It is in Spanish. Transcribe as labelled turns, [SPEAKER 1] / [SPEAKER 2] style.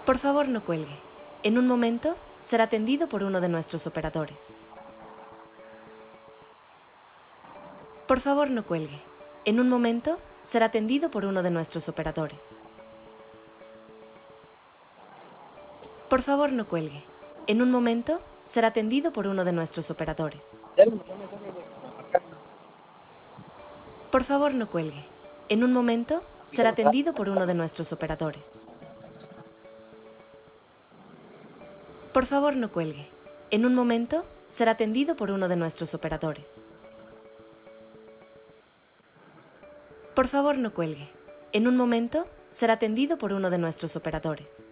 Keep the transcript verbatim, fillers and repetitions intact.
[SPEAKER 1] Por favor, no cuelgue. En un momento será atendido por uno de nuestros operadores. Por favor, no cuelgue. En un momento será atendido por uno de nuestros operadores. Por favor, no cuelgue. En un momento será atendido por uno de nuestros operadores. Por favor, no cuelgue. En un momento será atendido por uno de nuestros operadores. Por favor, no cuelgue. En un momento será atendido por uno de nuestros operadores. Por favor, no cuelgue. En un momento será atendido por uno de nuestros operadores.